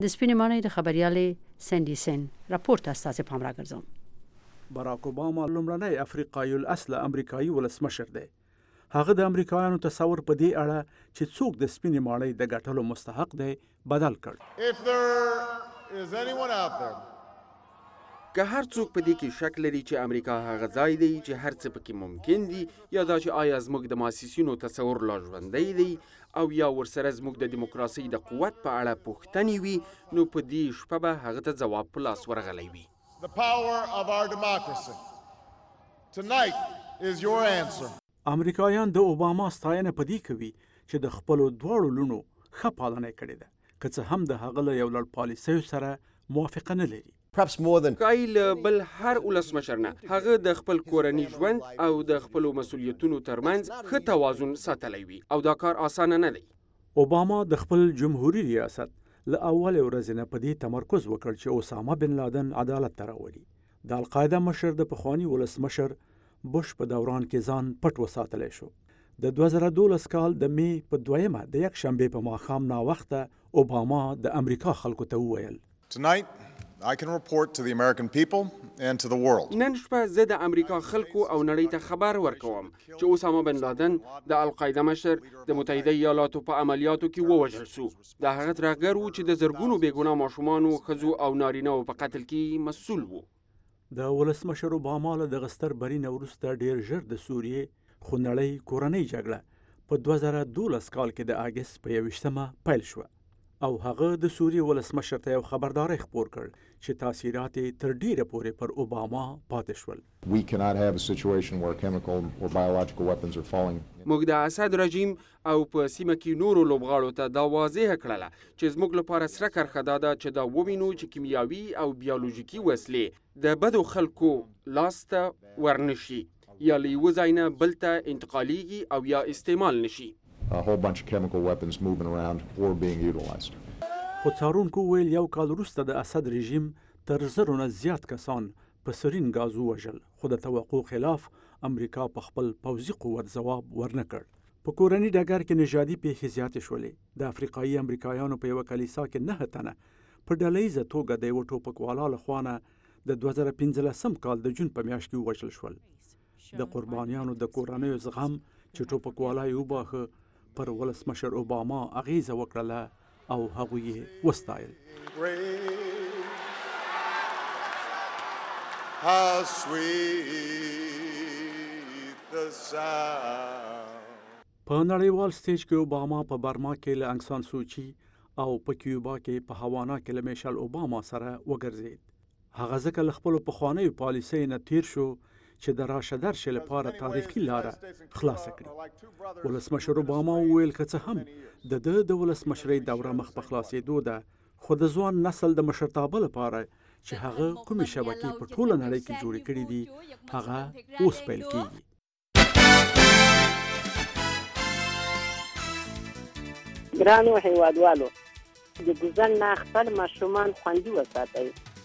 د سپینې ماڼۍ د خبريالې سندي سن راپورټ تاسو پام راګرځوم. باراک اوباما لومړنی افریقایي الاصل امریکایي ولسمشر دی. هغه د امریکایانو تصور په دې اړه چې څوک د سپینې ماڼۍ د ګټلو مستحق دی بدل کړ. که هر څوک په دې کې شک لري چې امریکا هغه ځای دی چې هر څه پکې ممکن دي، یا دا چې آیا زموږ د مؤسسینو تصور لا ژوندی دی او یا ورسره زموږ د دیموکراسۍ د قوت په اړه پوښتنې وي، نو په دې شپه به هغه ته ځواب په لاس ورغلی وي. امریکایان د اوباما ستاینه په دې کوي چې د خپلو دواړو لونو ښه پالنه کړې ده، که څه هم د هغه له یو لړ پالیسیو سره موافقه نه لري. ښایي له بل هر ولسمشر نه هغه د خپل کورني ژوند او د خپلو مسؤلیتونو ترمنځ ښه توازن ساتلی وي او دا کار اسانه نه دی. اوباما د خپل جمهوریت ریاست له اولې ورځې نه په دې تمرکز وکړ چې اسامه بن لادن عدالت ته راولي. د القاعده مشر د پخواني ولسمشر بوش په دوران کې ځان پټ وساتلی شو. د 2012 کال د می په 2 د یک شنبې په ماښام ناوخته اوباما د امریکا خلکو ته وویل: I can report to the American people and to the world. نن شپه زه د امریکا خلکو او نړۍ ته خبر ورکوم چې اسامه بن لادن د القاعده مشر د متحده ایالاتو په عملیاتو کې ووژل شو. دا هغه ترهګر و چې د زرګونو بېګناه ماشومانو، ښځو او نارینه‌و په قتل کې مسؤل و. د ولسمشر اوباما له دغه ستر برین وروسته ډېر ژر د سوریې خو نړۍ کورنۍ جګړه په 2012 کال کې د اګست په 21 پیل شوه او هغه د سوریې ولسمشر ته یو خبرداری خپور کړ چې تاثیرات یې تر ډیره پورې پر اوباما پاتې شول. موږ د اسد رژیم او په سیمه کې نورو لوبغاړو ته دا واضح کړله چې زموږ لپاره سره کرښه دا ده چې دا ووینو چې کیمیاوي او بیولوژیکي وسلې د بدو خلکو لاس ته ورنشي، یا له یوه ځای نه بل ته انتقالیږي او یا استعمال نشي. خو څارونکو ویل یو کال وروسته د اسد رژیم تر 1000 نه زیات کسان په سرین ګاز ووژل، خو د توقع خلاف امریکا په خپل پوځي قوت ځواب ورنه کړ. په کورني ډګر کې نژادي پیښې زیاتې شولې. د افریقایي امریکایانو په یوه کلیسا کې 9 تنه په ډلهییزه توګه د یوه ټوپکوالا له خوا نه د 2015 کال د جون په میاشت کې ووژل شول. د قربانیانو د کورنیو زغم چې ټوپکوالا یې وباښه پر ولسمشر اوباما اغیزه وکړله او هغوی یې وستایل. په نړیوال سټیج کې اوباما په برما کې له انګ سان سوچي او په کیوبا کې په هاوانا کې له میشل اوباما سره وګرځید. هغه ځکه له خپلو پخوانیو پالیسیو نه تیر شو چې د راشه درشه لپاره تاریخي لاره خلاصه کړي. ولسمشر اوباما وویل که څه هم د ولسمشرۍ دوره مخ په خلاصېدو ده، خو د ځوان نسل د مشرتابه لپاره چې هغه کومې شبکې په ټوله نړۍ کې جوړې کړي دي هغه اوس پیل کېږي. ګرانو هیوادوالو، د ګوزن نه خپل ماشومان خوندي وساتئ.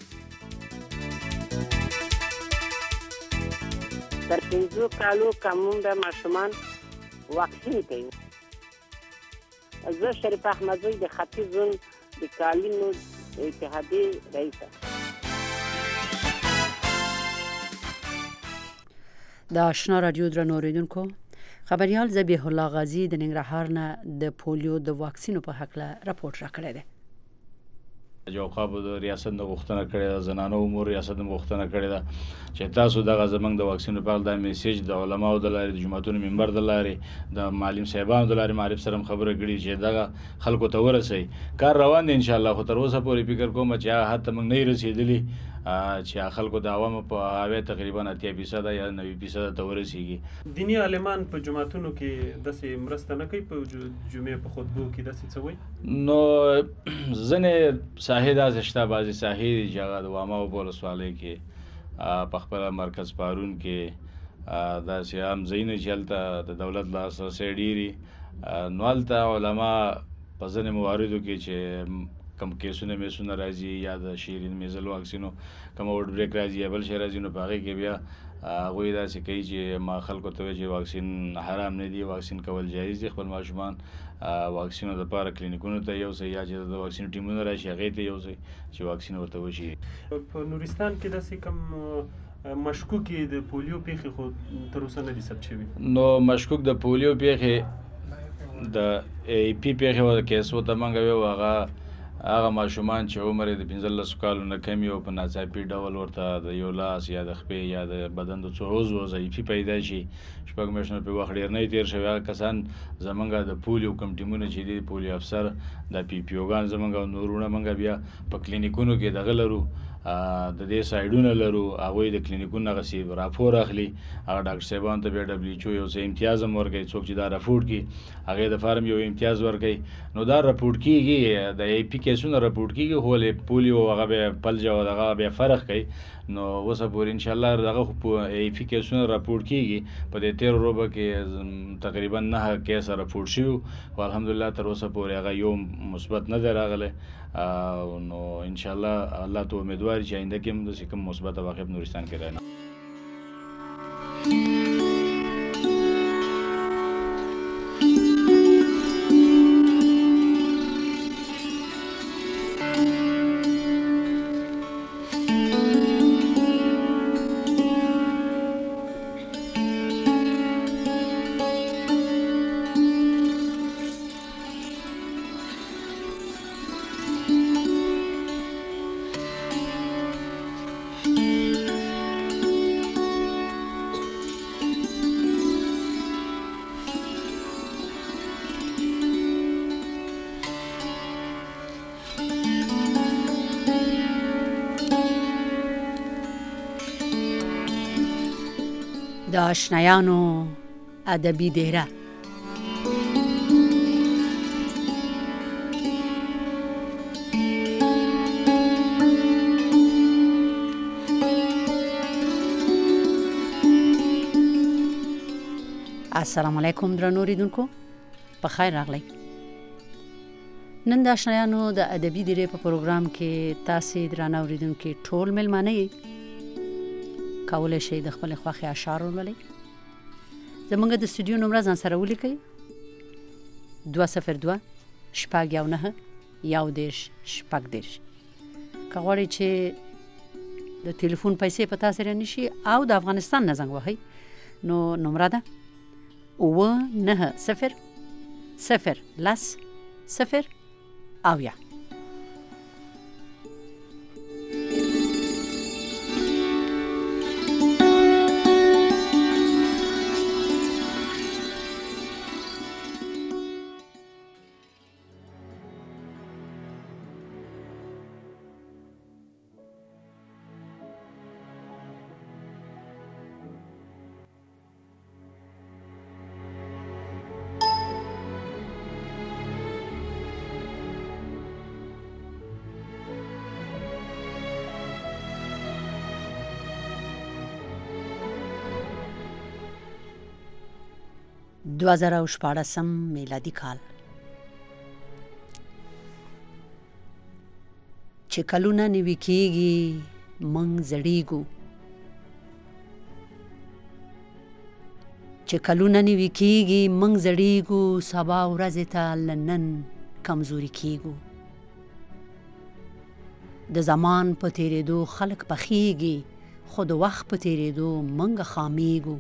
تر 5 کالو کمون د ماشومان واکسین کوي. زه شریف احمدزی د ختیځ زون د کالینو اتحادیې رئیسه. د آشنا رادیو درنو اوریدونکو، خبریال ذبیح الله غازی د ننګرهار نه د پولیو د واکسینو په هکله راپورټ راکړی دی. جواب خو د ریاست د غوښتنه کړې ده، زنانو امور ریاست د غوښتنه کړې ده چې تاسو دغه زمنګ د واکسینو په اړه د میسیج د علماو د لارې، د جماعتونو منبر د لارې، د معلم صاحبانو د لارې معرف سره خبره کړي چې دغه خلکو ته ورسي. کار روان دی ان شاء الله، خو تر اوسه پورې فکر کوم چې هغه حتی موږ نه رسیدلی چې خلکو د عوامو په هغه تقریبا 80% یا 90% ته ورسیږي. دینی عالمان په جماعتونو کې داسې مرسته نه کوي، په جمعې په خطبو کې داسې څه وایي؟ نو ځینې ساحې داسې شته، بعضې ساحې دي چې هغه د واما په ولسوالۍ کې په خپل مرکز پارون کې داسې عام ځایونه چې هلته د دولت لاسرسی ډېري، نو هلته علما په ځینې مواردو کې چې کم کیسونه میسونه راځي یا د شیرین میزل واکسینو کوم اورډ بریک راځي یا بل شی راځي نو په هغې کې بیا هغوی داسې کوي چې ما خلکو ته وایي چې واکسین حرام نه دي، واکسین کول جایز دي. خپل ماشومان واکسینو دپاره کلینیکونو ته یوسئ یا چې د واکسین ټیمونه راشي هغې ته یوسئ چې واکسین ورته وشي. په نورستان کې داسې کوم مشکوکې د پولیو پیښې خو تر اوسه نه دي ثبت شوي؟ نو مشکوک د پولیو پیښې د ای پی پیښې و کیسو ته موږ ویو هغه ماشومان چې عمر یې د 15 کالو نه کم وي او په ناڅاپي ډول ورته د یو لاس یا د خپې یا د بدن د څو عضو ضعیفي پیدا شي، شپږ میاشتې په وخت ډېر نه تېر شوی، هغه کسان زمونږ د پولیو کوم ټیمونه چې دي پولیو افسر د پی پی اوګان زمونږ او نورونه موږ بیا په کلینیکونو کې دغه لرو، د دې سایډونه لرو، هغوی د کلینیکونو هغسې راپور اخلي، هغه ډاکټر صاحبانو ته بیا WHO یو څه امتیاز هم ورکوي، څوک چې دا راپورټ کړي هغې دپاره هم یو امتیاز ورکوي. نو دا راپورټ کېږي، د ای پي کیسونه راپورټ کېږي، خو پولیو هغه بیا پلجه او دغه بیا فرق کوي. نو اوسه پورې انشاءالله دغه خو ای پي کیسونه راپورټ کېږي. په دې 13 ورځو کې تقریبا 9 کیسه راپورټ شوي خو الحمدلله تر اوسه پورې هغه یو مثبت نه دی راغلی. نو انشاءالله الله ته امیدوار چې آینده کې هم داسې کوم مثبت واقع په نورستان کې رانه. د آشنایانو ادبي دیره. السلام علیکم درنو اوریدونکو، په خیر راغلی. نن د آشنایانو د ادبي دیرې په پروګرام کې تاسې درانه اوریدونکي ټول میلمانه یې. کولی شئ د خپلې خوښې اشعار ولولئ. زموږ د سټوډیو نمره ځان سره ولیکئ: 202 619 11 که غواړئ چې د تلیفون پیسې په تاسې رانشي او د افغانستان نه زنګ وهئ نو نمره ده 990 0 0 2014 میلادي کال. چې کلونه نوي کېږي موږ زړیږو، چې کلونه نوي کېږي موږ زړیږو، سبا ورځې ته له نن کمزوري کېږو. د زمان په تېرېدو خلک پخېږي، خو د وخت په تېرېدو موږ خامېږو.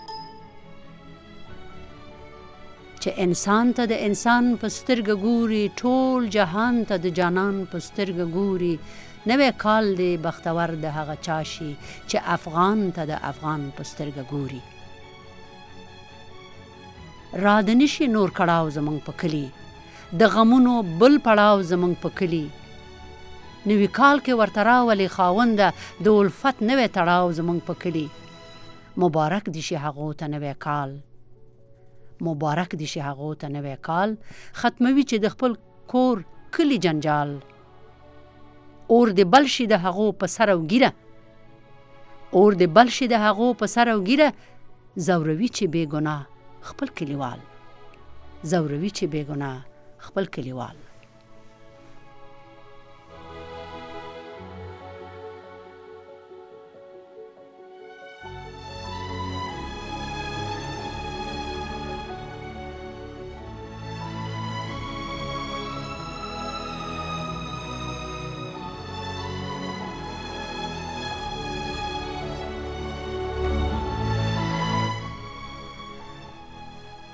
چې انسان ته د انسان په سترګه ګوري، ټول جهان ته د جانان په سترګه ګوري. نوی کال دی بختور د هغه چا شي چې افغان ته د افغان په سترګه ګوري. را د نشي نور کړاو زمونږ په کلي، د غمونو بل پړاو زمونږ په کلي. نوی کال کې ورته راولي خاونده د الفت نوی تړاو زمونږ په کلي. مبارک دي شي هغو ته نوی کال، مبارک دي شي هغو ته نوی کال. ختموي چې د خپل کور کلی جنجال، اور د بل شي د هغو په سر او ګیره، اور د بل شي د هغو په سر او ګیره. زوروي چې بې ګناه خپل کلیوال، زوروي چې بې ګناه خپل کلیوال.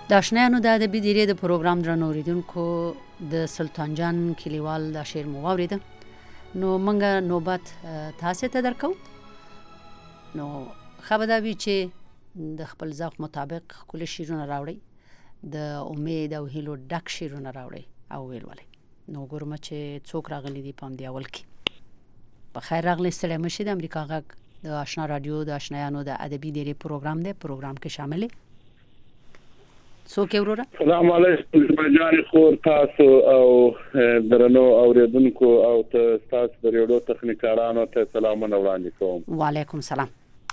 د آشنایانو د ادبي دیرې د پروګرام درنو اوریدونکو د سلطان جان کلیوال دا شعر مو واورېده. نو منګه نوبت تاسې ته درکو. نو ښه به دا وي چې د خپل ذوق مطابق ښکلي شعرونه راوړئ، د امید او هیلو ډک شعرونه راوړئ او ولولئ. نو ګورم چې څوک راغلي دي په همدې اول کې. په خیر راغلی، ستړی مه شئ. د امریکا غږ د آشنا رادیو د آشنایانو د ادبي دیرې پروګرام دی، پروګرام کې شامل یې. څوک یې وروره؟ سلام علیکم جان خور، تاسو او درنو اوریدونکو او تاسو د ریډیو تخنیکارانو ته سلامونه وړاندې کوم. وعلیکم سلام.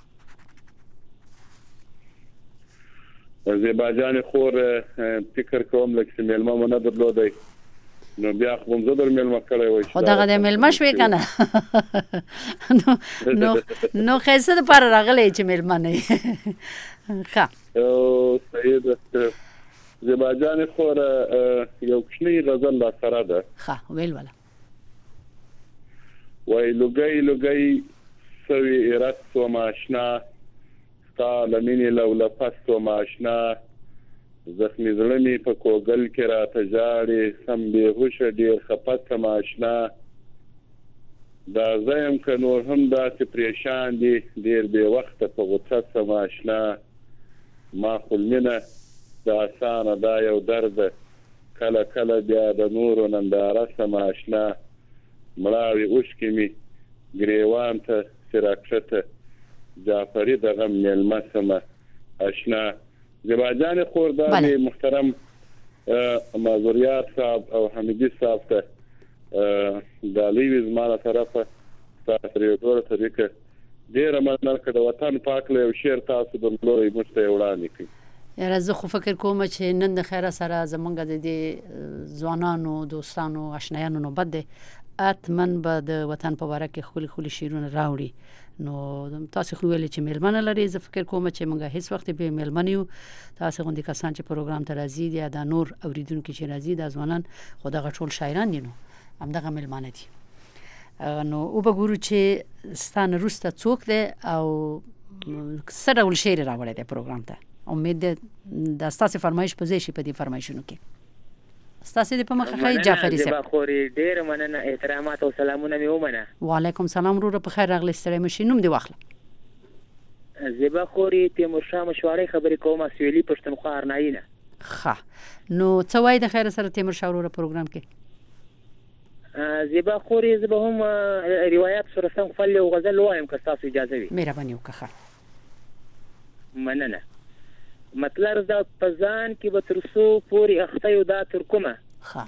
زیبا جان خور، فکر کوم لکه میلمه مو نه درلودی، نو بیا خو هم زه در میلمه کړی وای. خو دغه د میلمه شوې که نه؟ نو ښایسته دپاره راغلی چې میلمه نه یې. ښه صحیح ده. زیبا جان خور، یو کوچنی غزل را سره ده. ښه ولوله. وای لوګی لوګی سوي ایرت سوم اشنا، ستا له مینې له ولفت سوم اشنا، زخمي زړه مې په کوګل کې راته ژاړي، سم بېهوشه ډېر خفه سم اشنا، دا زه یم که نور هم داسې پریشان دي، ډېر بې وخته په غوسه سم اشنا، ما خو مینه د اسانه دا یو درد، کله کله بیا د نورو ننداره سم اشنا، مړاوي اوښکې مې ګریوان ته چې راکښته، جعفري د غم میلمه سم اشنا. زیبا جان خور، دا محترم معذوریات صاحب او حمیدی صاحب ته ډالۍ وي زما له طرفه، تاسو ریډیو طریقه ډېره مننه که د وطن پاک له یو شعر تاسو درلودی موږ ته یې وړاندې کړئ. یاره زه خو فکر کوم چې نن د خیره سره زمونږ د دې ځوانانو دوستانو آشنایانو نوبت دی، حتمن به د وطن په باره کې ښکلي ښکلي شعرونه راوړي. نو تاسو خو ویلې چې میلمه نه لري، زه فکر کوم چې موږ هیڅ وخت به میلمه نه یو. تاسو غوندې کسان چې پروګرام ته راځي یا د نور اوریدونکو چې راځي، دا ځوانان خو دغه ټول شاعران دي، نو همدغه میلمانه دي. نو وبګورو چې ستانه وروسته څوک دی او څه ډول شعر راوړی دی پروګرام ته. امید ده د ستاسو فرمایش په ځای شي په دې فرمایشونو کې. ستاسو د په مخه خی جعفري صاحب. زیبا خوري ډیر مننه، احترامات او سلامونه مې ومنه. وعلیکم سلام وروره، په خیر راغلی، ستړی مشي. نوم دی واخله. زیبا خوري تیمورشاه مشواري خبرې کومه، سویلي پښتونخوا ارنایي نه. ښه، نو څه وایي د خیر سره تیمورشاه وروره پروګرام کې؟ زیبا خوري زه به هم روایت سره سم خپل یو غزل وایم که تاسو اجازه وي. مهرباني وکړه. مننه. مطلب دا پزان کې به ترسو پوری اختیو دا ترکمه. ښه.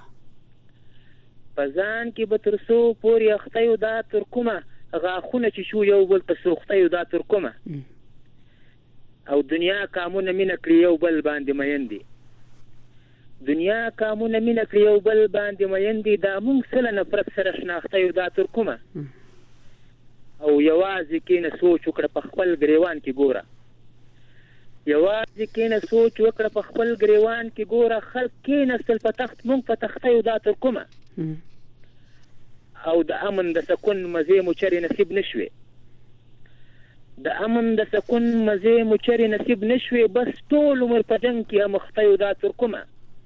پزان کې به ترسو پوری اختیو دا ترکمه، غاخونه چې شو یو بل په سوختیو دا ترکمه، او دنیا کامونه مینه کړی یو بل باندې میندي، دنیا کامونه مینه کړی یو بل باندې میندي، دا مونږ سره نفرت سره شناختیو دا ترکمه، او یوازې کینه سوچ وکړه په خپل ګریوان کې ګوره، یوازې کینه سوچ وکړه په خپل ګریوان کې ګوره، خلک کیناستل په تخت مونږ په تختیو دا ترکمه، او د امن د سکون مزې مو چرې نصیب نشوي، د امن د سکون مزې مو چرې نصیب نشوي، بس ټول عمر په جنګ کې مختیو دا ترکمه،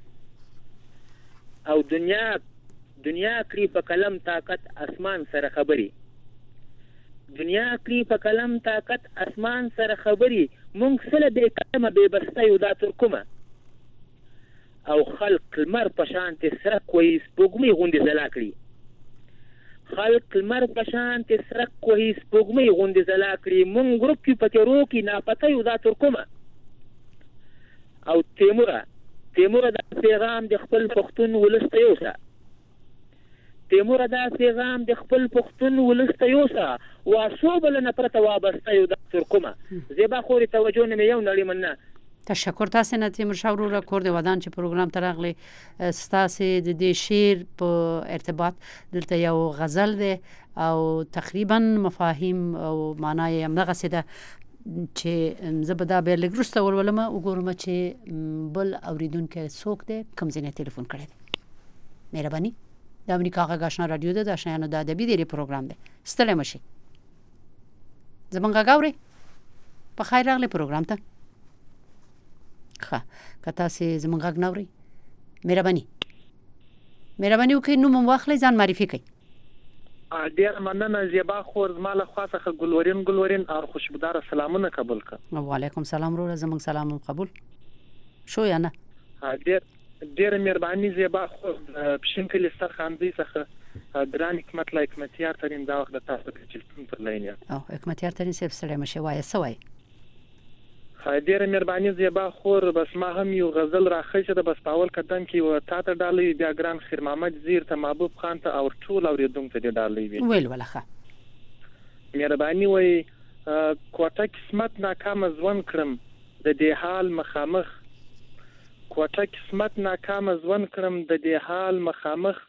او دنیا کړي په قلم طاقت اسمان سره خبري، دنیا کړي په قلم طاقت اسمان سره خبري، مونږ سره بې قلمه بې بستیو دا ترکمه، او خلق لمر په شانتې سرک وهي سپوږمۍ غوندې ځلا کړي، خلق لمر په شانتې سرک وهي سپوږمۍ غوندې ځلا کړي، مونږ ورک یو په تیرو کې ناپتیو دا ترکمه، او تیموره دا پیغام د خپل پښتون ولس ته یوسه، تیموره دا پیغام د خپل پښتون ولس ته یوسه، واسو بل نه پرته وابسته یو دا ترکمه. زیبا خوري توجه نه یو نړۍ مننه. تشکر تاسو نه تیمورشاه وروره، کور د ودان چې پروګرام ته راغلی. ستاسو د دې شعر په ارتباط دلته یو غزل دی او تقریبا مفاهیم او معنا یې همدغسې ده چې زه به دا بیا لږ وروسته ولولم، وګورم چې بل اورېدونکی څوک دی، کوم ځای نه تلیفون کړی دی. مهرباني. د امریکا غږ آشنا رادیو ده، د آشنایانو د ادبي دیرې پروګرام دی. ستړی مه شئ. زموږ غږ اورئ. په خیر راغلی پروګرام ته. ښه که تاسې زموږ غږ نه اورئ مهرباني وکړئ نوم هم واخلئ ځان معرفي کړئ. ډېره مننه زیبا خور زما له خوا څخه ګلورین او خوشبوداره سلامونه قبول کړه. وعلیکم سلام وروره زموږ سلام هم قبول شو یا نه؟ ډېره مهرباني زیبا خور د پښین کلي سرخاندۍ څخه ګران حکمت له حکمتیار ترین دا وخت د تاسو په ټلیفون پر لاین یم. حکمتیار ترین صاحب ستړی مه شئ وایه څه وایي؟ ډېره مهرباني زیبا خور بس ما هم یو غزل راخیسته ده بس په اول قدم کې و تا ته ډالۍ بیا ګران خیر محمد زیر ته محبوب خان ته او ټول اورېدونکو ته دې ډالۍ وي. ویل وله ښه مهرباني وایي کوټه قسمت ناکامه ژوند کړم د دې حال مخامخ کوټه قسمت ناکامه ژوند کړم د دې حال مخامخ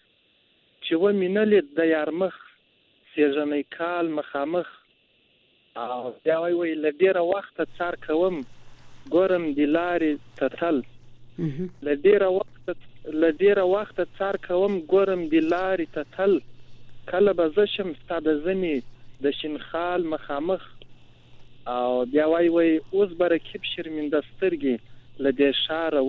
چې ومې نه لید د یار مخ سېژنی کال مخامخ او بیا وایي له ډېره وخته څار کوم ګورم د لارې ته تل له ډېره وخته څار کوم ګورم د لارې ته تل کله به زه شم ستا د ژمې د شینخال مخامخ او بیا وایي اوس به رقیب شرمنده سترګې له دې ښاره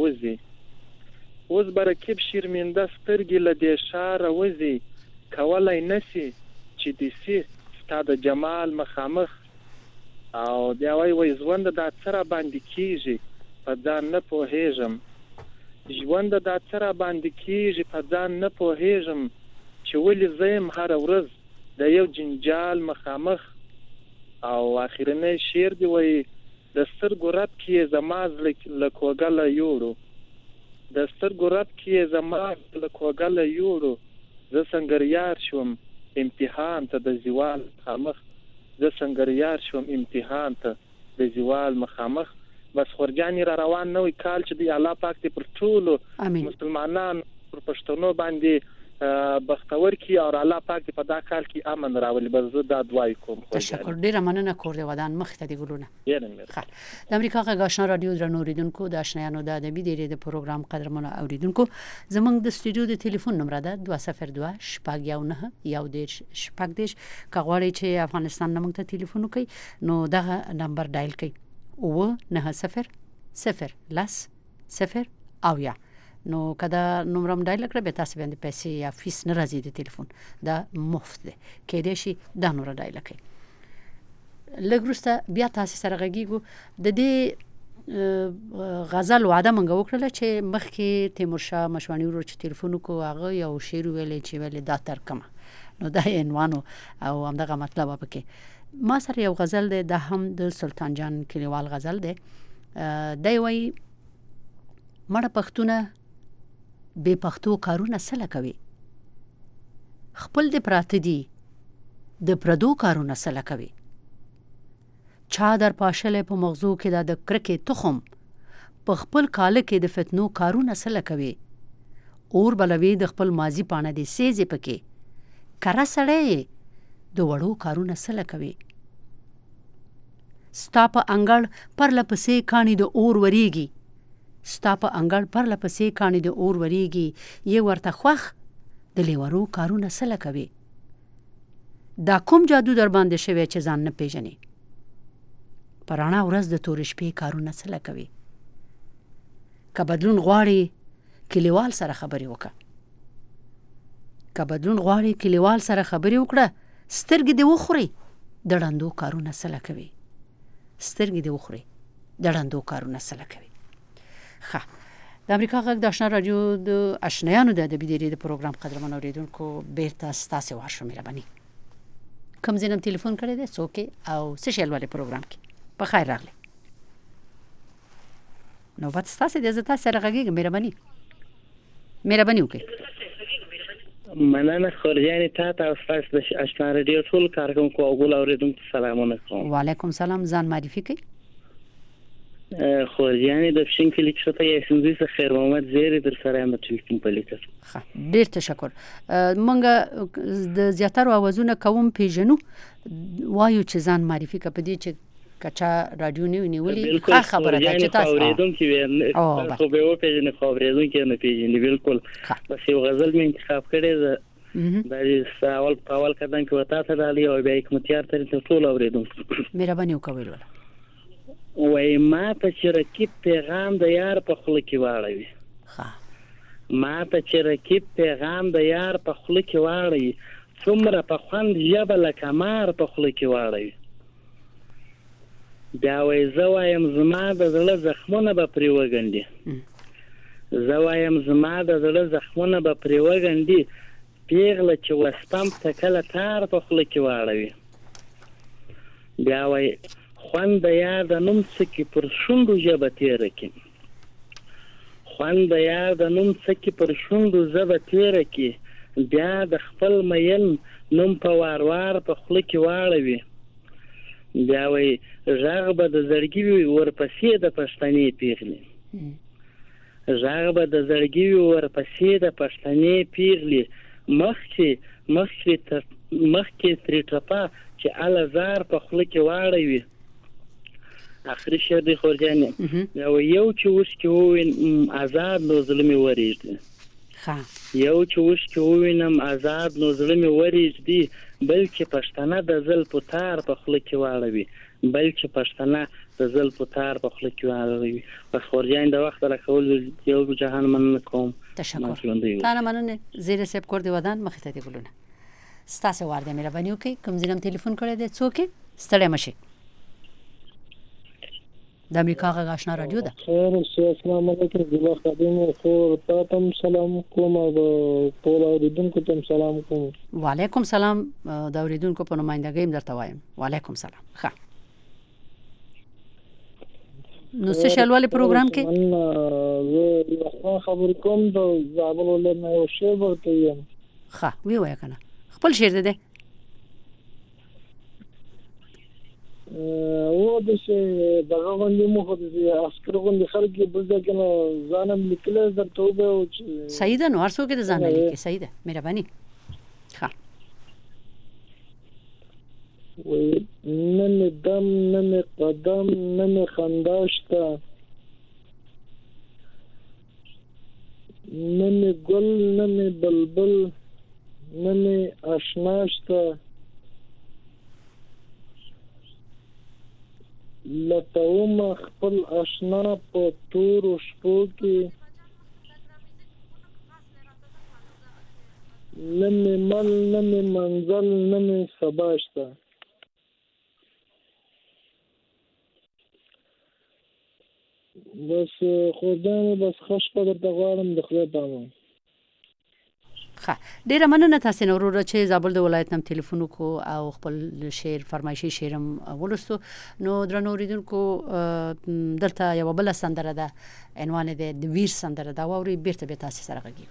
وځي اوس به رقیب شرمنده سترګې له دې ښاره وځي کولی نسي چې دې سي ستا د جمال مخامخ او بیا وایي ژوند دا څه را باندې کېږي په ځان نه پوهېږم ژوند دا څه را باندې کېږي په ځان نه پوهېږم چې ولې زه یم هره ورځ د یو جنجال مخامخ او اخرنی شعر دی وایي د سترګو رب کې زما زړه له کوږله یوړو د سترګو رب کې زما له کوږله یوړو زه سنګریار شوم امتحان ته د زوال مخامخ زه سنګریار شوم امتحان ته د زوال مخامخ بس خورجانې را روان نوی کال چې دی الله پاک دې پر ټولو مسلمانان پر پښتنو باندې بختور کی او الله پاک دې په دا کال کې امن راولي بس زه دا دعای کوم. تشکر ډیره مننه کور دې ودان مخ ته دې ګلونه. د امریکا غږ آشنا رادیو درنو اوریدونکو د آشنایانو د ادبي د پروګرام قدرمنو اوریدونکو زمونږ د سټوډیو د ټلیفون نمبر ده 202 شپږ یو نه یو دیش شپږ دیش کغواړي چې افغانستان نمنګ ته ټلیفون وکړي نو دغه نمبر ډایل کړئ او 90 لس 0 او یا نو کدا نمبرم ډایل کړئ به تاسو باندې پیسې یا فیس نه راځي د ټلیفون دا مفت ده کې دې شي دا نور ډایل کړئ. لګروسته بیا تاسو سره غږیږو د دې غزل وعده منغو کړل چې مخکې تیمورشاه مشوانی ورو چې ټلیفون کو هغه یو شعر ویلې چې ویلې دا تر کما نو دا عنوان او همدغه مطلب پکې ما سره یو غزل ده د هم د سلطان جان کلیوال غزل ده دی وای مړه پښتونه بے پښتو کارونه سره کوي خپل د پراته دي د پردو کارونه سره کوي چا در پاشله په مغزو کې د کرکې تخم په خپل کاله کې د فتنو کارونه سره کوي اور بلوي د خپل ماضی پانه دي سيزه پکې کرا سړې د وړو کارونه سره کوي ستا په انګړ پر لپسې کانی د اور وریږي ستا په انګړ پر لپسې کانی د اور وریږي یې ورته خوخ د لیورو کارونه سره کوي دا کوم جادو در باندې شوی چې ځان نه پیژنې پرانا ورځ د تورې شپې کارونه سره کوي که بدلون غواړي کلیوال سره خبرې وکړه که بدلون غواړي کلیوال سره خبرې وکړه سترګې دې وخوري د ړندو کارونه سره کوي سترګې دې وخوري د ړندو کارونه سره کوي. د امریکا غږ د آشنا رادیو د آشنایانو د ادبي د پروګرام قدرمنو اوریدونکو بیرته ستاسو واشه مهرباني کوم ځینم ټلیفون کړی دی څوک او څه شیل ولې پروګرام کې په خیر راغلی نو وات ستاسو د زتا سره غږیږي مهرباني وکړئ. مننه خورجانې تا او ستاسو د آشنا رادیو ټول کارکونکو او ګل اوریدونکو سلامونه کوم. وعلیکم سلام ځان معرفي کړئ. خورجانې د پښین کلي کې ته یې سندې خیر محمد زیر در سره یم ټلیفون په لیکل. ډیر تشکر. مونږ د زیاتره اوازونه کوم پیژنو وایو چې ځان معرفي کړئ په دې چې کچا رادیو نیولې ښه خبره ده چې تاسو اوریدونکو ویني خو به و پیژنې خو اوریدونکو نه پیژنې بالکل بس یو غزل مې انتخاب کړی ده دا سوال په اول قدم کې وتا ته ډالۍ او بیا حکمتیار تر ټول اوریدونکو مهرباني وکړئ وای ما ته چې رقیب پیغام د یار په خوله کې واړوي ما ته چې رقیب پیغام د یار په خوله کې واړوي څومره په خوند ژبه لکه مار په خوله کې واړوي بیا وای زه وایم زما د زړه زخمونه به پرې وګنډي زه وایم زما د زړه زخمونه به پرې وګنډي پیغله چې وسپم ته کله تار په خوله کې واړوي بیا وای خوند د یار د نوم څکې پر شونډو ژبه تېره کړي خوند د یار د نوم څکې پر شونډو ژبه تېره کړي بیا د خپل مین نوم په وار وار په خوله کې واړوي بیا وای غږ به د زړګي وي ورپسې د پښتنې پیغلې غږ به د زړګي وي ورپسې د پښتنې پیغلې مخکې ترې ټپه چې الزار په خوله کې واړوي اخري شعر دی خورجانې یو چې اوس کې ووینم آزاد نو زړه مې ورېږدي یو چې اوس کې ووینم آزاد نو زړه مې ورېږدي بلکې پښتانه د زلفو تار په خوله کې واړوي بلکې پښتانه د زلفو تار په خوله کې واړوي بس خورجانې د وخت راکول یو جهان مننه کوم تشکر تانه مننه زیر سیب کور دی ودان مخې ته دی ګلونه ستاسو وار دی مهرباني وکړئ کوم ځای ټلیفون کړی دی څوک ستړی مشي د امریکا غږ آشنا رادیو ده خیر السلام علیکم زما خادم خو تاسو سلام کوم او ټول اوریدونکو ته سلام کوم وعلیکم سلام د اوریدونکو په نمائندګۍ درته وایم وعلیکم سلام ښه نو څه شلواله پروګرام کې زه خبر کوم د زابل ولنه یو شعر ورته یم ښه وی وای کنه خپل شعر ده او د څه دغه باندې مخ د عسكر غوندي خلک بل ځکه ځانم لیکل درته وبه او صحیح ده نو ارسو کې ځان لیکي صحیح ده مهرباني ښه نن دم نن قدم نن خنداشتا نن گل نن بلبل نن آشناشتا لتاوم خپل آشنا په تور شپو کې نن مل نن منزل نن سباشتا بس خدای بس خوش په د غوړم د خدای پامه ښه ډیره مننه تاسو نو ورو چې زابل د ولایت نم ټلیفون کو او خپل شعر فرمایشي شعرم ولستو نو درنو اوریدونکو دلته یو بل سندره ده عنوان د ویر سندره دا ووري بیرته به تاسو سره غږیږو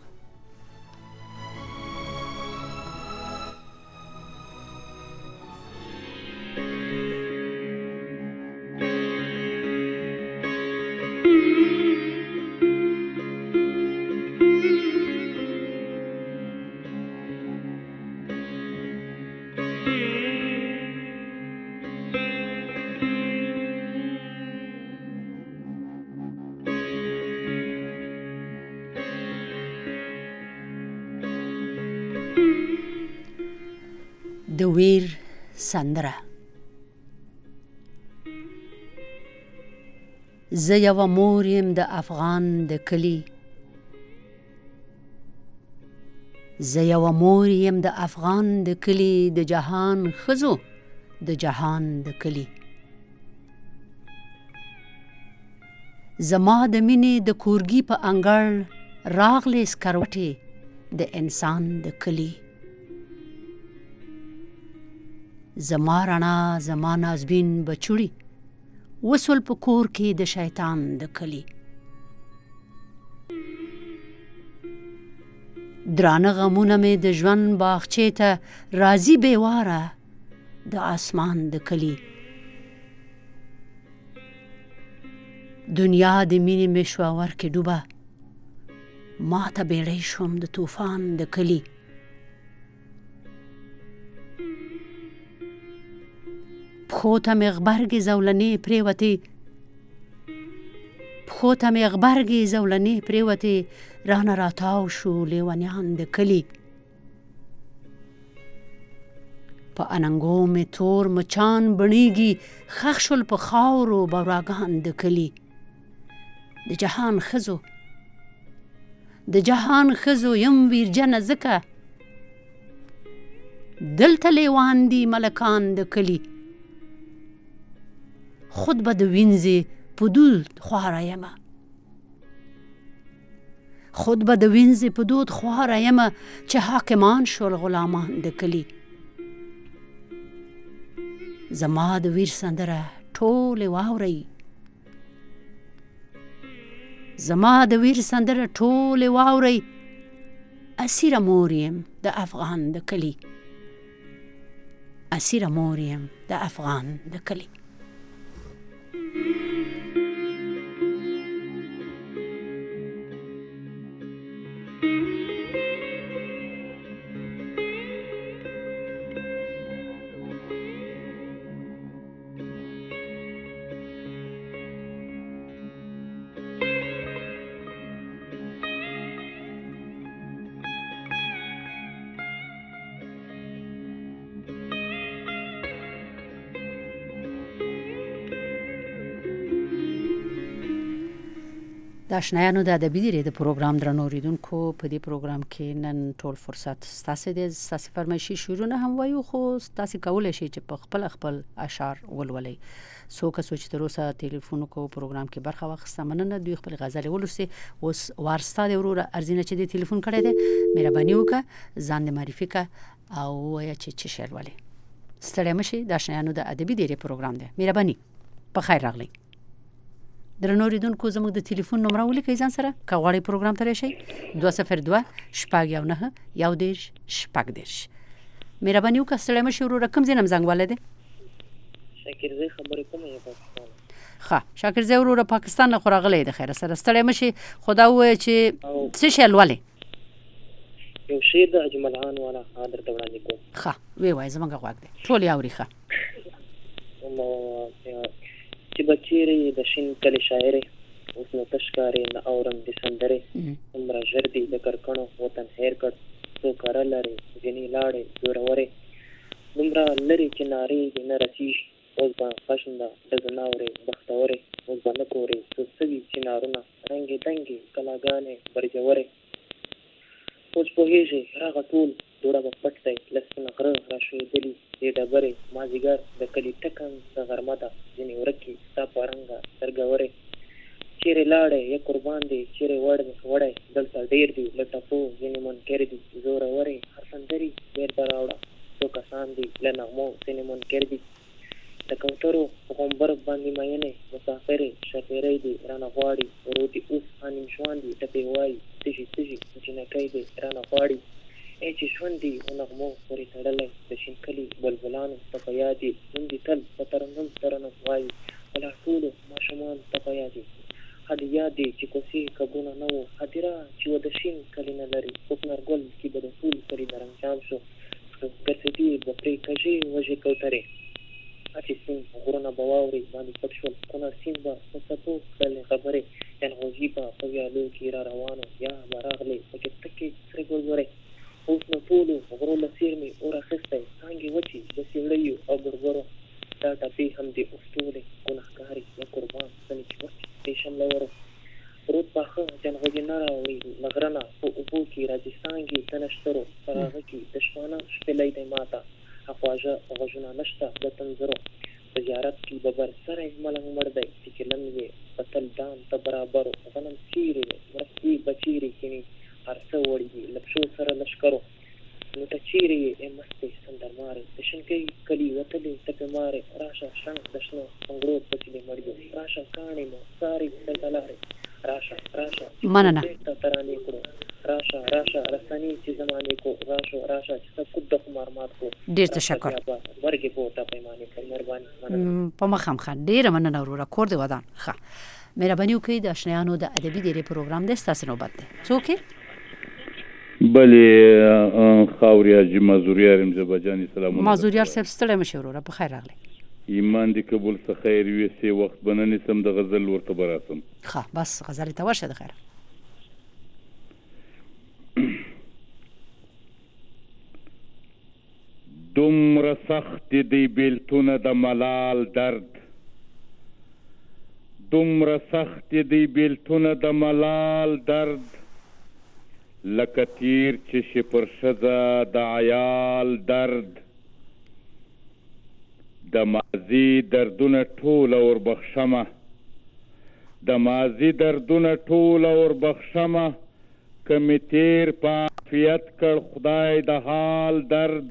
د ویر سندره زه یو مور یم د افغان د کلی زه یو مور یم د افغان د کلی د جهان ښځو د جهان د کلی زما د مینې د کورګي په انګړ راغلې سکروټې د انسان د کلی زما رڼا زما نازبین بچوړي وسول په کور کې د شیطان د کلی درانه غمونه مې د ژوند باغچې ته راځي بیواره د آسمان د کلی دنیا د مینې مې شوه ورکې ډوبه ما ته بیړۍ شوم د طوفان د کلی پښو ته مې غبرګې زولنې پرېوتې رانه راتاو شو لیونیان د کلي په اننګو مې تور مچان بڼیږي، خښ شول په خاورو بوراګان د کلي. د جهان ښځو یم ویرجنه ځکه، دلته لیوان دي ملکان د کلي. خود به د وینځې په دود خواره یمه، چې حاکمان شول غلامان د کلي. زما د ویر سندره ټولې واورئ، اسیره مور یم د افغان د کلي. د آشنایانو د ادبي دیرې د پروګرام درنو اوریدونکو، په دې پروګرام کې نن ټول فرصت ستاسې دی. ستاسې فرمایشي شعرونه هم وایو، خو ستاسې کولی شئ چې په خپل اشعار ولولئ. څو کسو چې تر اوسه ټلیفون وکړو پروګرام کې برخه واخیسته، مننه. دوی خپل غزلې ولوستې. اوس وار ستا دی وروره ارزینه چې دې ټلیفون کړی دی، مهرباني وکړه ځان دې معرفي کړه او ووایه چې څه شعر ولې. ستړی مه شئ، د آشنایانو د ادبي دیرې پروګرام دی. مهرباني، په خیر راغلی. درنو اوریدونکو، زموږ د ټلیفون نمبر ولیکئ ځان سره که غواړئ پروګرام ته راشئ. 202-619-14-14. مهرباني وکړه ستړی مه شئ وروره. کوم ځای نه زنګ والی دی؟ شاکرزی خبرې کوم یم پاکستان. ښه شاکرزی وروره پاکستان نه خو راغلی د خیره سره. ستړی مه شئ، خو دا ووایه چې څه شی لولئ؟ یو شعر د اجمل خان والا درته وړاندې کوم. ښه ویې وایه، زموږ غوږ دی، ټول یې اوري. ښه چې بچیرې د شین کلي شاعرې، اوس نو تشکارې نه اورم د سندرې. دومره ژر دي د کرکڼو وطن هیر کړ، څو کاره لرې ځینې لاړې زورورې. دومره لرې چې نارې دې نه رسېږي، اوس به خشنده ډزه نه اورې بختورې. اوس به نه ګورې څو سوي چنارونه، رنګې دنګې کلاګانې برجورې. اوس پوهېږې راغه ټول دوړه به پټ دی، لسونه غره راشوېدلي دې ډبرې. مازدیګر د کلي ټکن د غرمه ده، ځینې ورکې ستا په رنګه سترګورې. چیرې لاړې یا قربان دی، چیرې وړی دلته ډېر دي، له ټپو ځینې منکر دي زورورې. هر سندري بېرته راوړه، څو کسان دي له نغمو ځینې منکر دي. د کوترو په غومبر باندې مینې مسافرې شفیرۍ دي رانه غواړي. ورو دي اوس انیم شوان دي ټپې وایي، تږي جنکۍ دي رانه غواړي. ای چې ژوند دي و نغمو پورې تړلی، د شین کلي بلبلانو ته په یاد دي. نوم دي تل په ترنم وایي، ولا ټولو ماشومانو ته په یاد دي. هدې یاد دي چې کوڅې قبرونه نه وو، هدیره چې و د شین کلي نه لري. کوکنارګل کې به د ټول کلي نرنجان شو، ګرځېدي به پرې کژې وژې کوترې. هسې سیند غرونه به واورې باندې پټ شول، کونړ سیند به په څپو کړلې خبرې. جلغوزي به په ویالو کې را روانو، یا به راغلې پکې تکې سرې ګلګورې. اوس نو ټولو غرو له څېرمې اور اخیستی، څانګې وچې د سیوړیو او ګرګرو. دا ټپې هم دې اوس ټولې ګنهګارې یا قربان ځنې چې وچې دې شملورو. رود پاخه جلغوزي نه راوړي له غره نه، په اوبو کې راځي څانګې د نښترو. په هغه کې د شپانه شپېلی دی ماته، خواږه غوږونه نشته د تنظرو. په زیارت کې به بر سری ملنګ مړ دی، چې چلم یې په تل دام ته برابرو. غنم چیرې دی مرستې به چیرې کیني، هر څه وړي دي له پښو سره لښکرو. نو ته چیرې یې ای مستې سندرمارې، د شینکۍ کلي وتلې ټپې مارې. راشه شرنګ د شنو انګړو پسې دې مړ یو، راشه کاڼې مو څارې دلته لارې. راشه مننه ته ترانې کړو، راشه رسنۍ چې زمانې کو. راشه چې سب کود د خمار مات کو. ډېر تشکر، ورګې پورته پیمانې کړ. مهرباني په مخم ښه، ډېره مننه وروره، کور دې ودان. ښه مهرباني وکړئ. د آشنایانو د ادبي دیرې پروګرام دی، ستاسې نوبت دی. څوک یې؟ بلې خاورې حاجي مازوریار یم زه بجانې. سلامونه. مازوریار صاحب ستړی مه شئ وروره، په خیر راغلی. ایمان دې قبول څه خیر وي، سې وخت به نه نیسم د غزل ورته به راسم. ښه بس غزلې ته ورشه د خیر. دومره سخت دی بیلتونه د ملال درد دومره سخت دی بیلتونه د ملال درد لکه تیر چې شي پر ښځه د عیال درد د ماضي دردونه ټوله وربخښمه د ماضي دردونه ټوله وربخښمه که مې تیر په عافیت کړ خدای د حال درد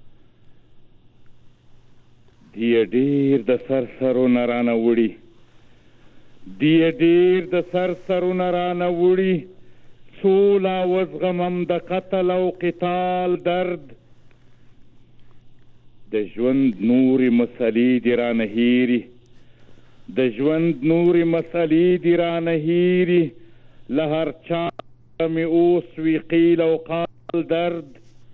دی ډیر د سر سرونه رانه وړي دی ډیر د سر سرونه رانه وړي څو لا وزغمم د قتل او قتال درد د ژوند نورې مسلې دي رانه هېري د ژوند نورې مسلې دي رانه هېري له هر چا مې اوس وي قیل او قال درد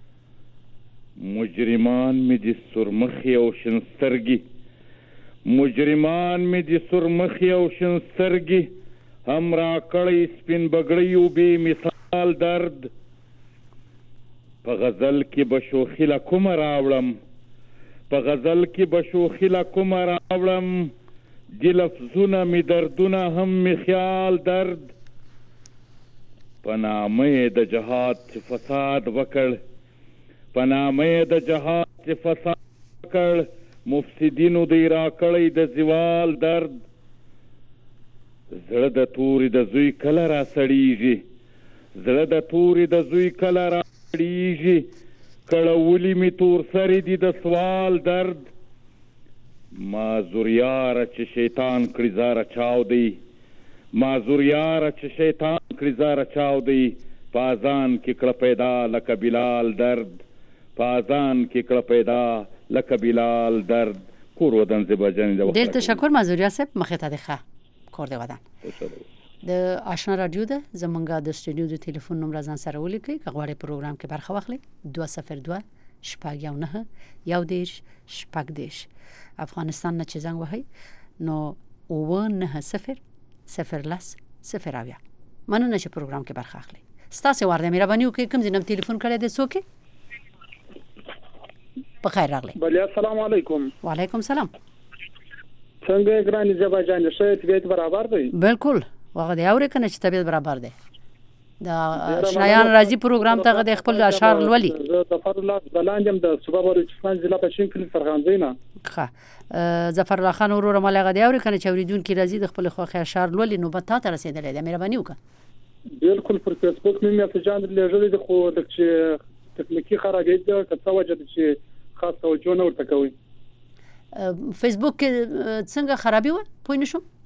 مجرمان مې دي سرمخي او شین سترګي مجرمان مې دي سرمخي او شین سترګي هم راکړی سپین بګړیو بې مثال درد په غزل کې به شوخي له کومه راوړم په غزل کې به شوخي له کومه راوړم دي لفظونه مې دردونه هم مې خیال درد په نامه د جهاد چې فساد وکړ په نامه د جهاد چې فساد وکړ مفسدینو دی راکړی د زوال درد زړه د تورې د زوی کله را سړیږي زړه د تورې د زوی کله را سړیږي کړولي مې تور سرې دي د سوال درد معذور یاره چې شیطان کړي زاره چاودی معذور یاره چې شیطان کړي زاره چاودی په اذان کې کړه پیدا لکه بلال درد په اذان کې کړه پیدا لکه بلال درد کور ودان زیباجانی ډېر تشکر معذور یاره صاحب مخې ته دی ښه کور دی ودان د آشنا رادیو ده زمونږ د سټوډیو د ټلیفون نمبر ځان سره ولیکئ که غواړئ پروګرام کې برخه واخلئ 202 شپږ یو نهه یو دېرش شپږ دېرش افغانستان نه چې زنګ وهئ نو 990 010 اویا مننه چې پروګرام کې برخه اخلئ ستاسو وار دی مهرباني وکړئ کوم ځای ټلیفون کړی دی څوک په خیر راغلی بله السلام علیکم وعلیکم سلام څنګه ګرانې زبا جان شه طبیعت برابر دی بالکل واغه دی اورې کنه چې طبیعت برابر دی دا شایان راځي پروګرام ته د خپل اشعار لولي ظفر الله بلاندم د صوبه بلوچستان ضلع پښین کلی فرغانزینا ښه ظفر الله خان ورور مالغه دی اورې کنه چې اوریدونکو راځي د خپل خوخه اشعار لولي نو به تاسو رسیدلې ده مهرباني وکړه بالکل پر فیسبوک مې میسجان لږه د خو د تکنیکی خرابې ده که څه وجه چې خاص توجه نه ورته کوي فیسبوک څنګه خرابې و پوه نه شم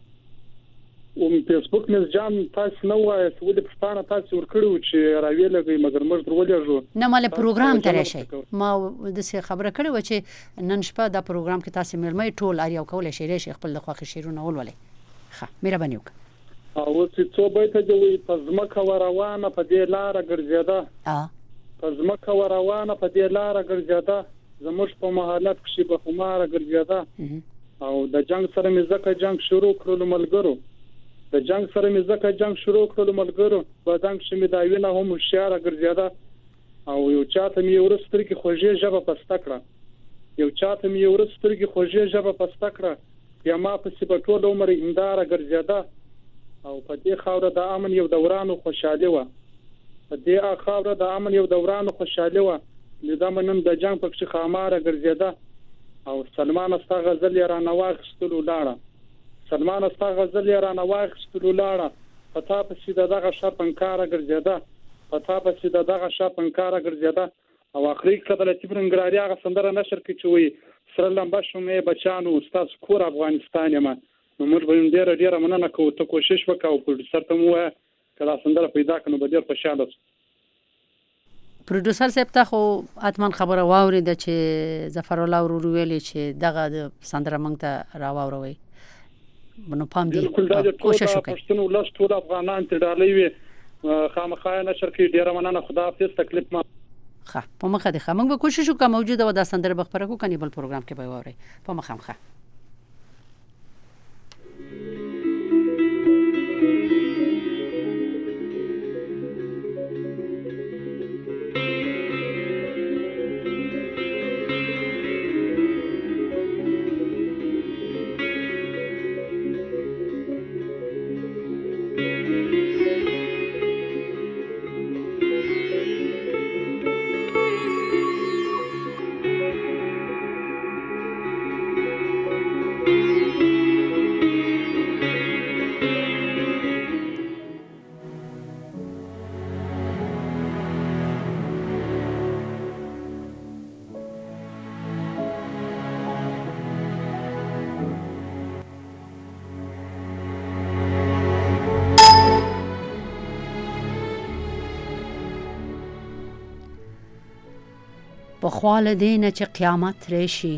فیسبوک مې ځان تاسو نو وایي چې د پښتانه تاسو ورکړو چې راوي لګي مګر موږ درولېږو نه مال پروګرام ته راشي ما د څه خبره کړې و چې نن شپه دا پروګرام کې تاسو مېلمه ټول اړیو کول شي راشي خپل د خوخي شیرونه ولولې ښه مهرباني وکړه او چې څو به ته دی په ځمکه روانه په دې لار ګرځیدا په ځمکه روانه په دې لار ګرځیدا زموږ په محلات کې به خمار ګرځیدا او د جنگ سره مې ځکه جنگ شروع کړل ملګرو د جنگ سره مې ځکه جنگ شروع کړل ملګرو په دنګ شمه داوینه هم هوښیار ګرځیدا او یو چاته مې ورستر کې خوږه ژبه پسته کړه یو چاته مې ورستر کې خوږه ژبه پسته کړه بیا ما په سپټول عمر اندار ګرځیدا او په دې خاوره د امن یو دورانو خوشاله و په دې خاوره د امن یو دورانو خوشاله و لدامنن د جنگ په څخه خاماره ګرځیدا او سلمان استا غزل را نواغستلو لاړه سلمان استا غزل را نواغستلو لاړه پتا په سیده دغه شپنکاره ګرځیدا پتا په سیده دغه شپنکاره ګرځیدا او اخري کله چې برنګراري هغه سندره نشر کې چوي سره لمبا شومې بچانو استاد کور افغانستان یم نو موږ به ډیره مننه کوو ته کوشش وکاو پروډوسر ته مو کله سندره پیدا کړو به ډیر خوشاله پروډوسر صاحب ته خو اتمن خبره واورید چې ظفر الله ورور ویلي چې دغه سندره مونږ ته راووروي نو پام دې کوشش وکړئ پښتون ولس ټول افغانان ته ډالۍ وي خامخا نشر کې ډیره مننه خدا حافظ تکلیف ما ښه په مخه دې موږ به کوشش وکړو موجوده و دا سندره بخبره کو کني بل پروګرام کې به ووري په مخه ښه پخوا له دې نه چې قیامت راشي،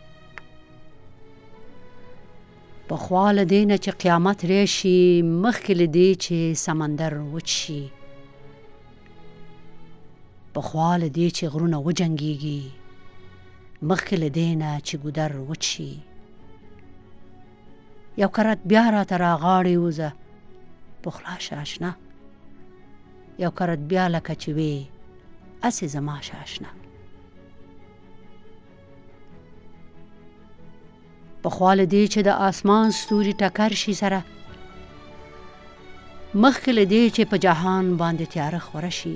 پخوا له دې نه چې قیامت راشي، مخکې له دې چې سمندر وچ شي، پخوا له دې چې غرونه وجنګېږي، مخکې له دې نه چې ګودر وچ شي. یو کرت بیا راته راغاړې وځه پخلا شه اشنا، یو کرت بیا لکه چې وې اسې زما شه اشنا. پخوا له دې چې د آسمان ستوري ټکر شي سره، مخکې له دې چې په جهان باندې تیاره خوره شي،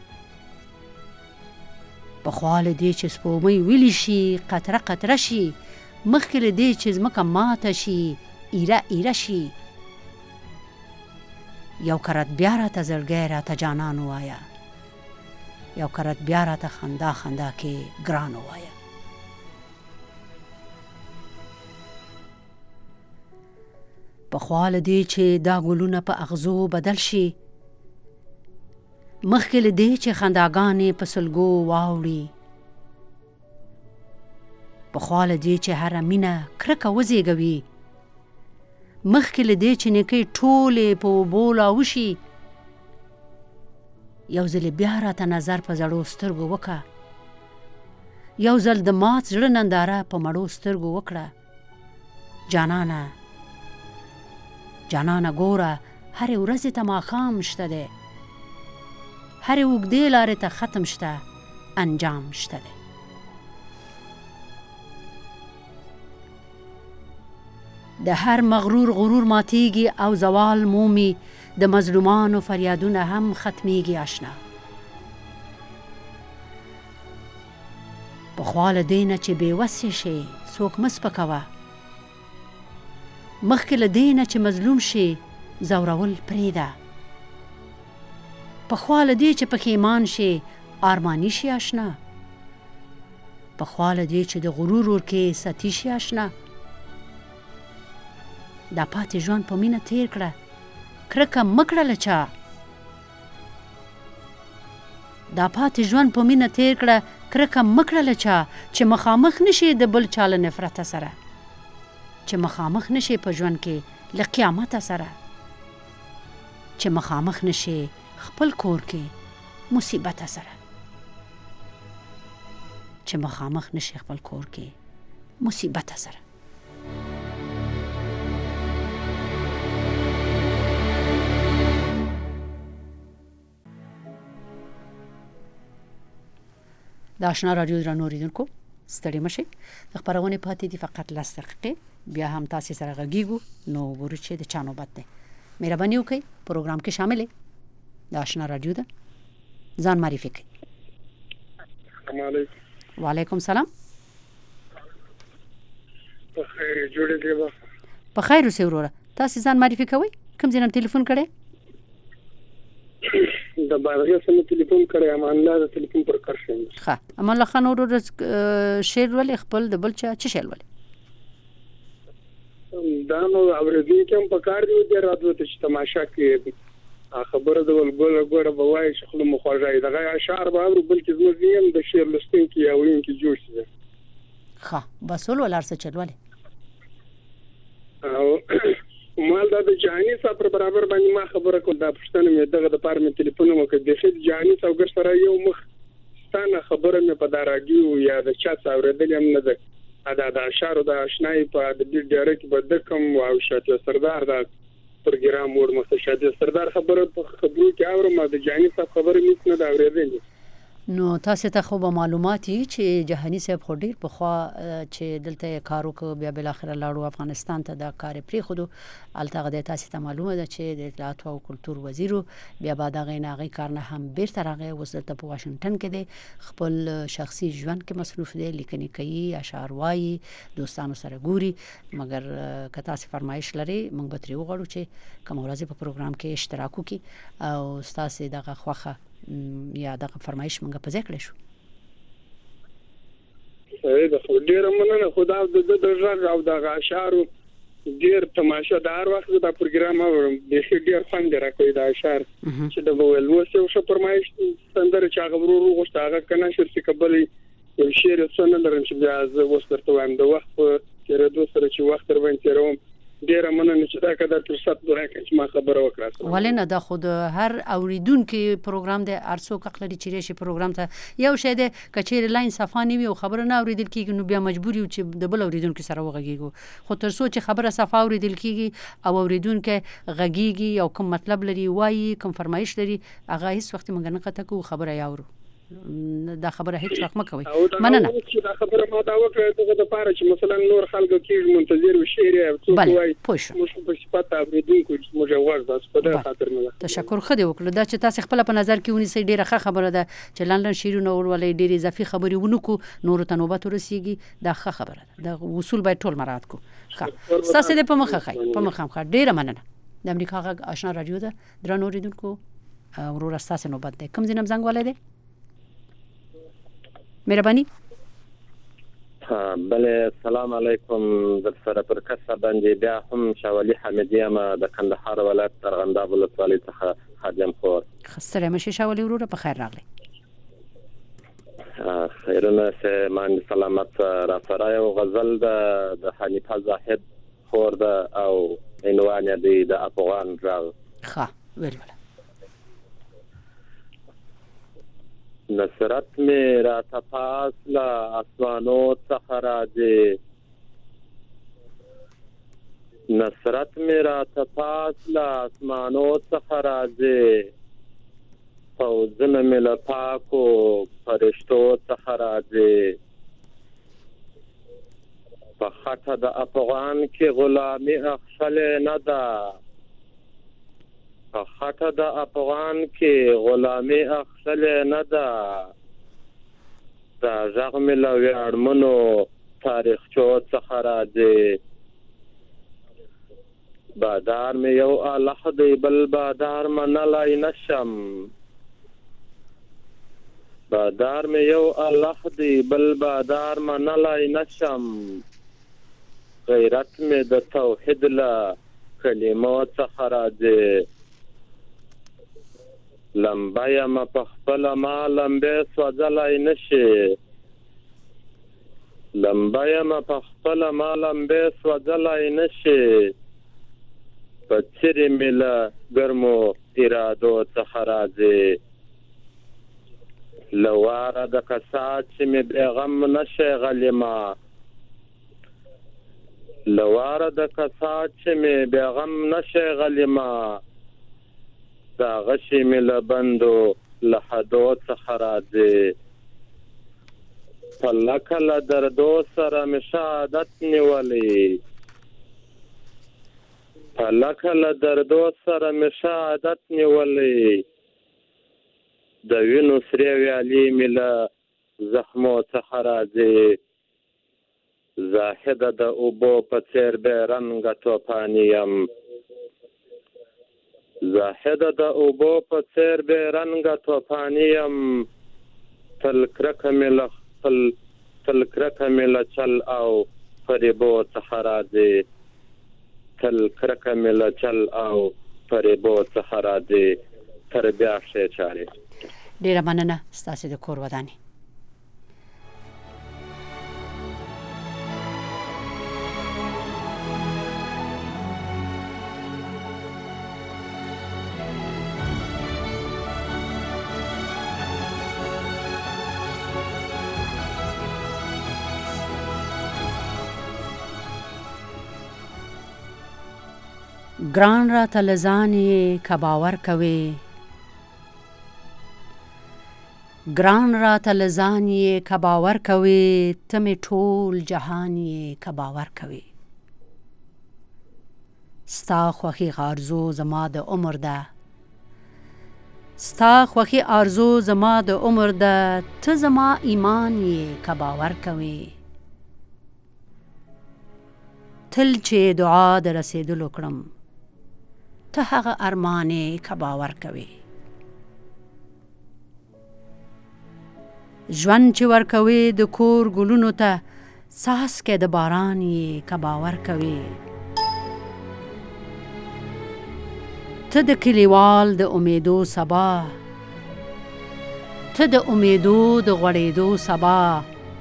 پخوا له دې چې سپوږمۍ ویلی شي قطره قطره شي، مخکې له دې چې ځمکه ماته شي ایره ایره شي. یو کرت بیا راته زړګی راته جانان ووایه، یو کرت بیا راته خندا خندا کې ګران ووایه. پخوا له دې چې دا ګلونه په اغزو بدل شي، مخکې له دې چې خنداګانې په سلګو واوړي، پخوا له دې چې هره مینه کرکه وزېږوي، مخکې له دې چې نیکۍ ټولې په اوبو لاوشي. یو ځل بیا راته نظر په زړو سترګو وکړه، یو ځل د مات زړه ننداره په مړو سترګو وکړه. جانانه جانانه ګوره، هرې ورځې ته ماښام شته دی، هرې اوږدې لارې ته ختم شته، انجام شته دی. د هر مغرور غرور ماتیږي او زوال مومي، د مظلومانو فریادونه هم ختمیږي اشنا. پخوا له دې نه چې بېوسې شي څوک مه سپکوه، مخکې له دې نه چې مظلوم شي زورول پرېږده، پخوا له دې چې پښیمان شي ارماني شي اشنا، پخوا له دې چې د غرور اور کې ستی شي اشنا. دا پاتې ژوند په مینه تیر کړه، کرکه مه کړه له چا. دا پاتې ژوند په مینه تیر کړه، کرکه مه کړه له چا، چې مخامخ نشي د بل چا له نفرته سره، چې مخامخ نشي په ژوند کې له قیامته سره، چې مخامخ نشي خپل کور کې مصیبت سره، چې مخامخ نشي خپل کور کې مصیبت سره. د آشنا رادیو درنو اوریدونکو ستړي مشئ، د خپرونې پاتې دي فقط 10 دقیقې، بیا هم تاسو سره غږیږو. نو ګورو چې د چا نوبت دی. مهرباني وکړئ پروګرام کې شامل یې. د آشنا رادیو ده، ځان معرفي کړئ. السلام علیکم. وعلیکم سلام. په خیر جوړې دی؟ په خیر اوسئ وروره. تاسو ځان معرفي کوئ؟ کوم ځای نه ټلیفون کړئ؟ د بارغه سره ټلیفون کړی، امان الله د ټلیفون پر کار شوم. ښه، امان الله خان ورور شعر ولې خپل د بل چا څه شعر ولې؟ دا نو اورېدونکي هم په کار دی، د رادیو ته چې تماشا کوي خبره د ولګوله ګوره به وایي چې خپل مخواږي دغه اشعار به اورو، بلکې زه زیم د شعر لوستونکي یا ویونکي جوړ شي. ښه، بس ولر څه چل ولې مال دا د جهاني صاحب پر برابر باندې ما خبره کوم، دا پښتنه مې دغه د پاره مې ټلیفون وکړ، د خې جهاني صاحب سره یو مخ ستانه خبره مې په داراګیو یا د چا څاورېدل هم نه ده. دا د اشعار د آشنای په د ډیرک په دکم او شاته سردار دا پروګرام ور مخه شاته سردار خبره په خبرو کې اورم، د جهاني صاحب خبره مې نه دا اورېدل. نو تاسو ته خو به معلومات چې جهاني صاحب خو ډیر پخوا چې دلته کارو کو، بیا بل اخر لاړو افغانستان ته، دا کار پری خودو الته د تاسو ته معلومه ده چې د اطلاعات او کلتور وزیرو بیا بعد غیناغي کار نه هم بیرته راغی، وسلته په واشنگټن کې دی، خپل شخصي ژوند کې مصروف دی، لیکنې کوي، اشعار وایي، دوستانو سره ګوري. مګر که تاسو فرمایش لري موږ به ترې وغواړو چې کوم ورځ په پروګرام کې اشتراک وکړي او تاسو دغه خوخه یا دغه فرمایش موږ په ځای کړی شو. صحیح ده، خو ډېره مننه. خدا د غږ او دغه اشعارو ډېر تماشه د هر وخت دا پروګرام اورم، بیخي ډېر خوند راکوي دا اشعار چې د ویل اوس یو ښه فرمایش سندره چې هغه ورو غوښته هغه که نشر شي که بلې یو شعر څه نه لرم چې بیا زه اوس درته وایم د وخت په تېرېدو سره چې وخت در باندې تېروم ډیره مننه چې دا قدر فرصت راکړې چې ما خبره وکړه. ولې نه دا خو د هر اوریدونکو پروګرام د ارڅو کقلري چې راشي پروګرام ته یو شی د کچېر لاین صفانی وي او خبره نه اوریدل کیږي نو بیا مجبور یو چې د بل اوریدونکو سره وغږیږو خو تر څو چې خبره صفا اوریدل کیږي او اوریدونکو غږیږي او کوم مطلب لري وایي کوم فرمایش لري هغه هیڅ وخت مونږ نه قطع کوو خبره یاورو دا خبره هیڅ وخت مکوي مننه دا خبره ما دا وکړه دغه د پاره چې مثلا نور خلکو کې منتظر وشيري او څوک وایي موږ په صفات اوریدونکو موږ ورته په دغه خاطر نه تشکر خدای وکړه دا چې تاسو خپل په نظر کې ونیسئ ډیره ښه خبره ده چې لاندې شیرونه ورولې ډیره اضافي خبري ونکو نور ته نوبت ورسیږي دا ښه خبره ده د اصول باید ټول مراعات کو ښه تاسو دې په مخه خای په مخه خای ډیره مننه د امریکا غږ آشنا رادیو ده درنو اوریدونکو ورور تاسو نوبت ده کوم ځینم زنګ ولې ده مهرباني بله سلام علیکم در سره پر کسه باندې بیا هم شاولي حمیدی ما د کندهار ولایت ارغنداب ولسوالۍ څخه خادم خور خسته مشه شاولي وروره په خیر راغلی خیرونه سه مان سلامت را سره یو غزل د حنیفه زاهد خور ده او عنوان دی د افغان راغ ښه ویل نصرت میرا تفاصلہ آسمانوں څخه راځي نصرت میرا تفاصلہ آسمانوں څخه راځي فوزونه مې له پاکو فرشتو څخه راځي په خټه د افغان کې غلامي اخښلې نه ده خټه د افغان کې غلامي اخښلې نه ده دا غږ مې له ویاړمنو تاریخچو څخه راځي بادار مې یو الله دی بل بادار منلی نشم بادار مې یو الله دی بل بادار منلی نشم غیرت مې د توحید له کلمو څخه راځي لمبه یم په خپله ما لمبې سوځلی نشي لمبه یم په خپله ما لمبې سوځلی نشي په څیرې مې له ګرمو ارادو څخه راځي له واره د کسات چې مې بېغم نشي غلیما له واره د کسات چې مې بېغم نشي غلیما دا غشي مې له بندو له حدو څخه راځي په لکه له دردو سره مې شهادت نیولی په لکه له دردو سره مې شهادت نیولی د وینو سرې ویالې مې له زخمو څخه راځي زاهده د اوبو په څېر بې رنګه توپاني یم زاهده د اوبو په څېر بې رنګه توپاني یم تل کرکه مې له چل او فریبو څخه راځي تل کرکه مې له چل او فریبو څخه راځي تر بیا ښې چارې ډیره مننه ستاسو د کور ودانې ګران را تلزانی کباور کوي ګران را تلزانی کباور کوي تم ټول جهانی کباور کوي ستا خوخي آرزو زما د عمر ده ستا خوخي آرزو زما د عمر ده ته زما ایمان یې کباور کوي تل چې دعا د رسیدلو کړم ته هغه ارمانې کباور کوي ژوند چې ورکوي د کور ګلونو ته څاڅکی د باران یې کباور کوي ته د کلیوال د امیدو سبا ته د امیدو د غوړېدو سبا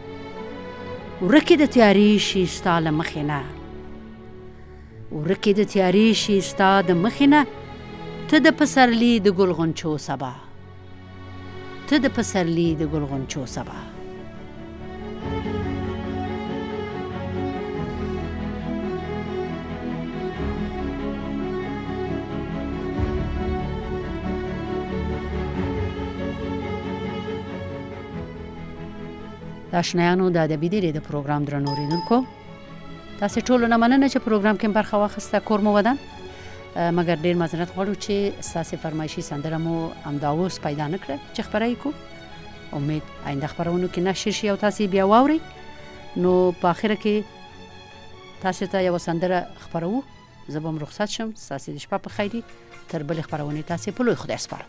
ورکې د تیارې شي ستا له مخې نه، ورکې د تیارې شي ستا د مخې نه، ته د پسرلي د ګل غونچو سبا، ته د پسرلي د ګل غونچو سبا. د آشنایانو د ادبي دیرې د پروګرام درنو اوریدونکو، تاسې ټولو نه مننه چې پروګرام کې برخه واخیسته. کور مو ودان، مګر ډېر معذرت غواړو چې ستاسې فرمایشي سندره مو همدا اوس پیدا نه کړه چې خپره یې کړو. امید آینده خپرونو کې نشر شي او تاسې بیا واورئ. نو په اخره کې تاسې ته یوه سندره خپروو. زه به هم رخصت شم. ستاسې د شپه په خیري. تر بلې خپرونې تاسې په لوی خدای سپارم.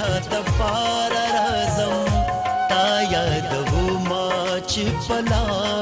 پلا